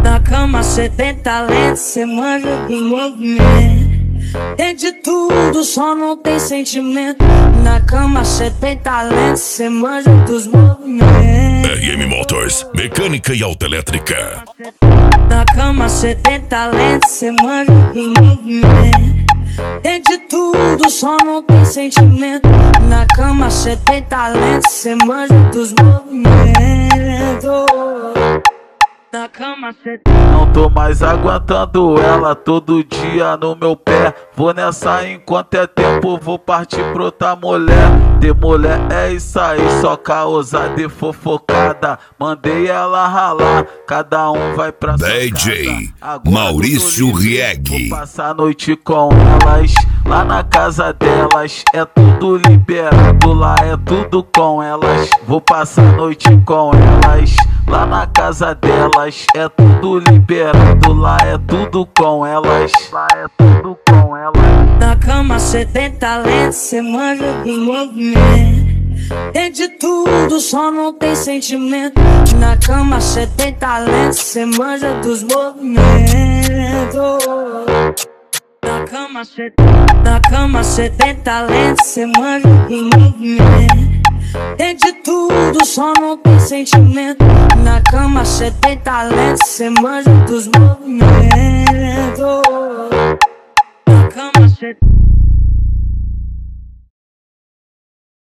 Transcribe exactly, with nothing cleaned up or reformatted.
Na cama cê tem talento, cê manja do movimento. Tem de tudo, só não tem sentimento. Na cama cê tem talento, cê manja dos movimentos. R M Motors, mecânica e autoelétrica. Na cama cê tem talento, cê manja do movimento. Tem de tudo, só não tem sentimento. Na cama cê tem talento, cê manja dos movimentos. Na cama cê não tô mais aguentando ela todo dia no meu pé. Vou nessa enquanto é tempo, vou partir pra outra mulher. Ter mulher é isso aí, só causada e fofocada. Mandei ela ralar, cada um vai pra sua D J casa. Maurício Rieg. Vou passar a noite com elas, lá na casa delas. É tudo liberado, lá é tudo com elas. Vou passar a noite com elas, lá na casa delas. É tudo liberado, lá é tudo com elas. Lá é tudo com elas. Na cama cê tem talento, cê manja do movimento. Tem de tudo, só não tem sentimento. Na cama cê tem talento, cê manja dos movimentos. Na cama cê, na cama cê tem talento, cê manja do movimento. Tem de tudo, só não tem sentimento. Na cama cê tem talento, cê manja dos movimentos. Na cama cê